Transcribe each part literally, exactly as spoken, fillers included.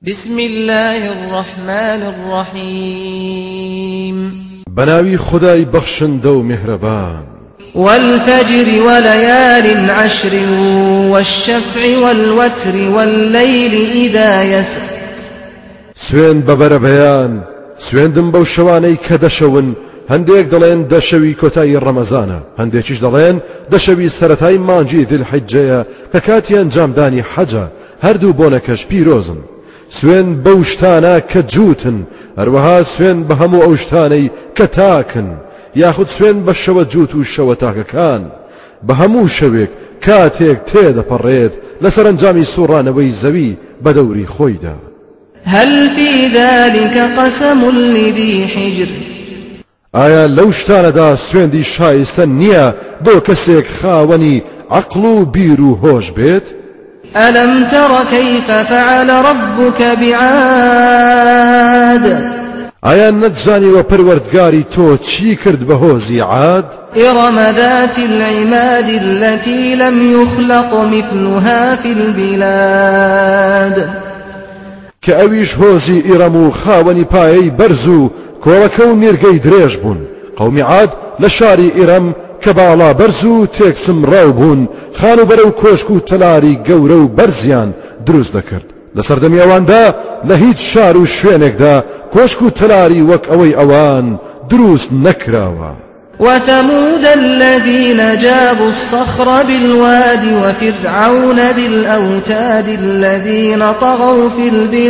بسم الله الرحمن الرحيم بناوي خداي بخشن دو مهربان والفجر وليال عشر والشفع والوتر والليل إذا يسر سوين ببر بيان سوين دم بو شواني كدشون هنديك دلين دشوي كوتاي رمضان هنديكش دلين دشوي سرتاي مانجي ذي الحجة ككاتيان جامداني حجة هردو بونكش بيروزن سوين بوشتانا كجوتن اروها سوين بهمو اوشتاني كتاكن ياخد سوين بشوة جوتو الشوة تاككان بهمو شويك كاتيك تيدا بريد لسرنجامي سوران ويزوي بدوري خويدا هل في ذلك قسم لذي حجر آیا لوشتانا دا سوين دي شايستن نيا بو كسيك خاوني عقلو بيرو هوش بيت ألم تر كيف فعل ربك بعاد آیا نتزاني و پروردگاري تو چی کرد بهوزي عاد إرم ذات العماد التي لم يخلق مثلها في البلاد كأويش هوزي إرمو خاوني باي برزو كولكو نيرگي دريج بون قومي عاد لشاري إرم كبالا برزو تيكسم راوبون خانو برو كوشكو تلاري قورو برزيان دروز دكرد لسردم يوان دا لهيد شارو شوينك دا كوشكو تلاري وك اوي اوان دروز نكراوا وثمود الذين جابوا الصخر بالواد وفرعون ذي الأوتاد الذين طغوا في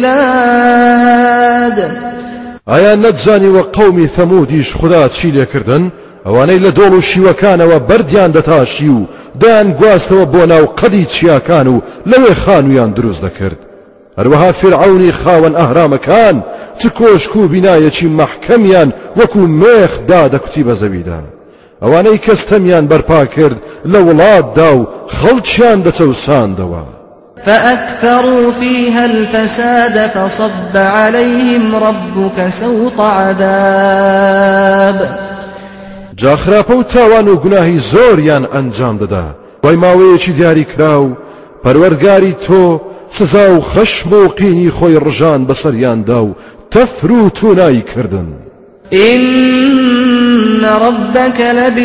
البلاد آيا نتزاني وقومي ثموديش خدا تشيلي كردن اواني لدولو شيوكانوا برديان دتاشيو دان گواستوا بوناو قدي تشياكانو لوي خانويان دروز دكرد اروها فرعوني خاون اهرامكان تكوشكو بنايتي محكميان وكو ميخ دادا كتيب زويدا اواني كستميان برپا كرد لولاد داو خلچيان دتوسان دوا فأكثروا فيها الفساد فصب عليهم ربك سوط عذاب جاخراپە و تاوان و گوناهی زۆریان ئەنجام دەدا وای ماوەیەکی دیاری کراو پەروەردگاری تۆ سزا و خەشم و قینی خۆی ڕژان بەسەریاندا و تەفر و توونایی کردن إن ربك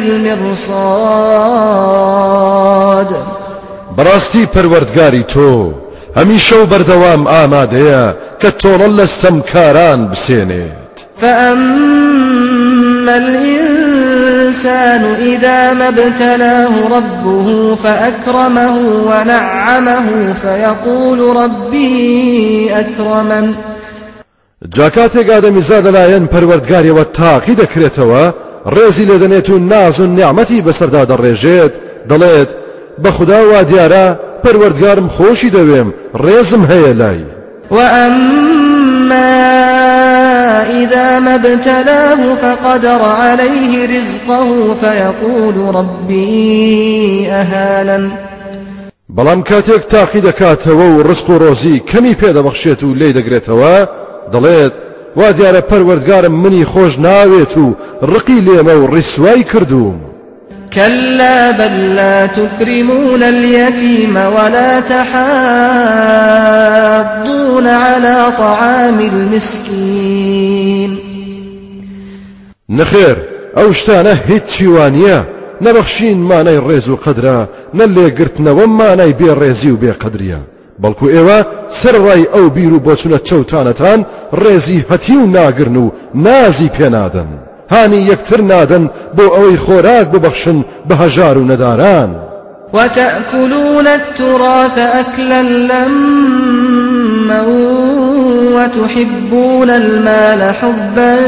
لبالمرصاد بەڕاستی پەروەردگاری تۆ هەمیشە و بەردەوام ئامادەیە کە تۆڵە لەستەمکاران بسێنێت فأما الإنسان إذا ما ابتلاه ربه فأكرمه ونعمه فيقول ربي أكرمن جاکاتێک ئادەمیزاد لەلایەن پەروەردگاریەوە تاقی دەکرێتەوە ڕێزی لێدەنێت و ناز و نیعمەتی بەسەردا دەڕێژێت دەڵێت بە خوددا وا دیارە پەروەردگارم خۆشی دەوێم ڕێزم هەیە لای وأما إذا ما ابتلاه فقدر عليه رزقه فيقول ربي أهانن بەڵام کاتێک تاقی دەکاتەوە و ڕزق و ڕۆزی کەمی پێدەبەخشێت و لێی دەگرێتەوە دەڵێت وا دیارە پەروەردگارم منی خۆش ناوێت و ڕقی لێمە و ڕیسوای کردووم كلا بل لا تكرمون اليتيم ولا تحاضون على طعام المسكين نخير ئەو شتانە هیچی وانە نەبەخشین مانای ڕێز و قەدرە نە لێگرتنەوە مانای بێڕێزی و بێقەدریە بەڵکو ئێوە سەرڕای ئەو بیر و بۆچونە چەوتانەتان ڕێزی هەتی و ناگرن و نازی پێنادەن هانی یەکتر نادن بۆ ئەوەی خۆراک ببەخشن بە هەژار و نەداران وتأكلون التراث أكلا لما وتحبون المال حبا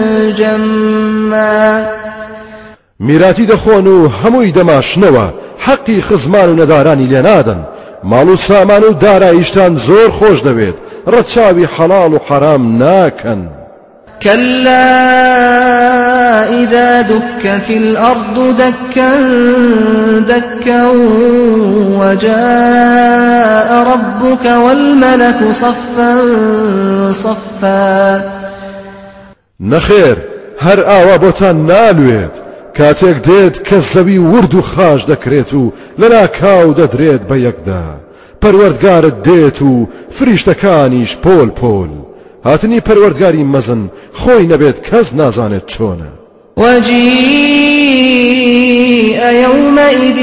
جما میراتی دەخۆن و هەمووی دەماشنەوە حەقی خزمان و نەدارانی لێ نادەن ماڵ و سامان و داراییشتان زۆر خۆش دەوێت ڕەچاوی حەڵاڵ و حەرام ناکەن كلا إذا دكت الأرض دكا دكا وجاء ربك والملك صفا صفا نخير هر آوا بوتان نالوێت کاتێک دێت کە زەوی ورد و خاش دەکرێت و لەلا کاو دەدرێت بە یەکدا پەروەردگارت دێت و فریشتەکانیش پۆل پۆل هاتنی پەروەردگاری مەزن خۆی نەبێت کەس نازانێت چۆنە وجيء يومئذ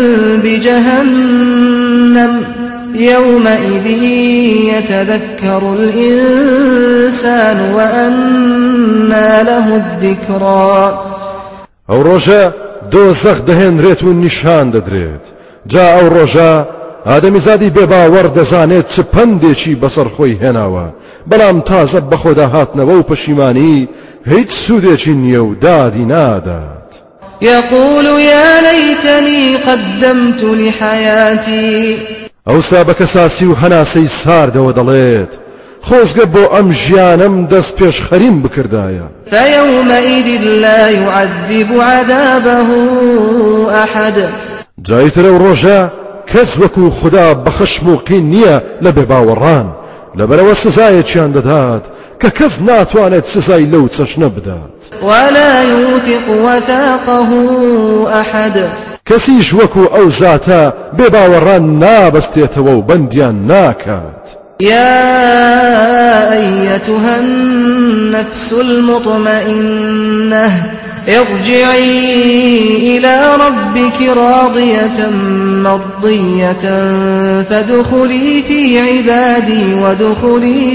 بجهنم يومئذ يتذكر الإنسان وأنى له الذكرى ئەو ڕۆژە دۆزەخ دەهێنرێت و نیشان دەدرێت جا ئەو ڕۆژە ئادەمیزادی بێباوەڕ دەزانێت چ پندێکی بەسەر خۆی هێناوە بەڵام تازە بەخۆدا هاتنەوە و پەشیمانی هیچ سوودێکی نییە و دادی نادات يقول يا ليتني قدمت لحياتي ئەوسا بە کەساسی و هەناسەی ساردەوە دەڵێت خۆزگە بۆ ئەم ژیانم دەست پێش خەریم بکردایە فيومئذ لا يعذب عذابه أحد جایترە و ڕۆژە کەس وەکو خوددا بەخشم و قین نییە لە بێباوەڕان لەبەرەوە سزایەکیان دەدات کە کەس ناتوانێت سزای لەو چەشنە بدات ولا يوثق وثاقه أحد کەسیش وەکو ئەو زاتە بێباوەڕان نابەستێتەوە و بەندیان ناکات يا أيتها النفس المطمئنة ارجعي إلى ربك راضية مرضية فادخلي في عبادي وادخلي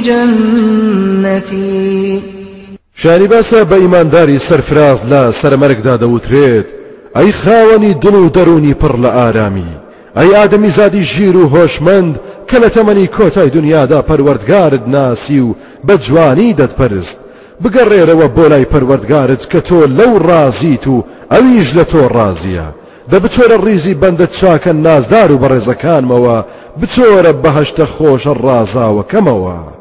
جنتي شانی باسە بە ئیمانداری سەرفراز لە سەرمەرگدا دەوترێت ئەی خاوەنی دڵ و دەرونی پڕ لە ئارامی ئەی ئادەمی زادی ژیر و هۆشمەند کە لە تەمەنی کۆتای دنیادا پەروەردگارت ناسی و بە جوانی دەتپەرست بگەڕێرەوە بۆ لای پەروەردگارت کە تۆ لەو ڕازیت و ئەویش لە تۆ ڕازیە دە بچۆرە ڕیزی بەندە چاکە نازدار و بەڕێزەکانمەوە بچۆرە بەهەشتە خۆشە ڕازاوەکەمەوە